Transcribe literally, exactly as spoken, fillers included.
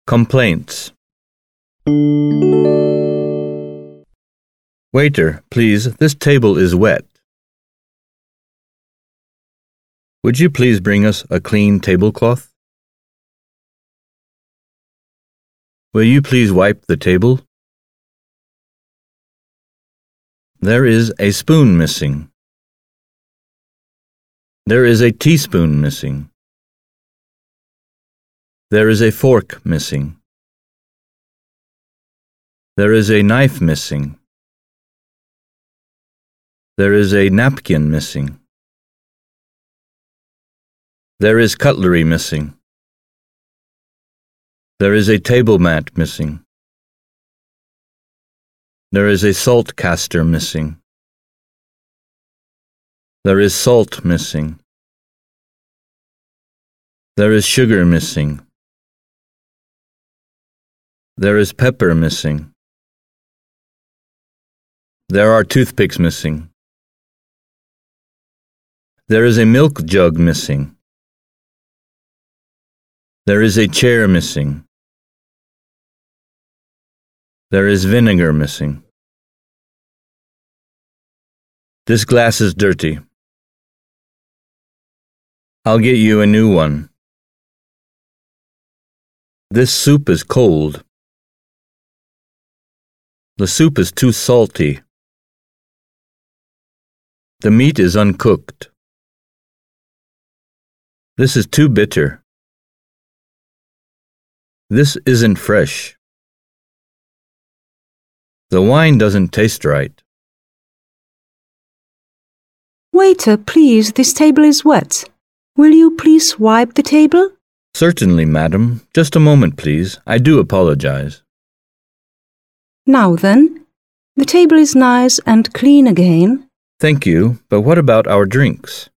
Complaints. Waiter, please, this table is wet. Would you please bring us a clean tablecloth? Will you please wipe the table? There is a spoon missing. There is a teaspoon missing. There is a fork missing. There is a knife missing. There is a napkin missing. There is cutlery missing. There is a table mat missing. There is a salt caster missing. There is salt missing. There is sugar missing. There is pepper missing. There are toothpicks missing. There is a milk jug missing. There is a chair missing. There is vinegar missing. This glass is dirty. I'll get you a new one. This soup is cold. The soup is too salty. The meat is uncooked. This is too bitter. This isn't fresh. The wine doesn't taste right. Waiter, please, this table is wet. Will you please wipe the table? Certainly, madam. Just a moment, please. I do apologize. Now then, the table is nice and clean again. Thank you, but what about our drinks?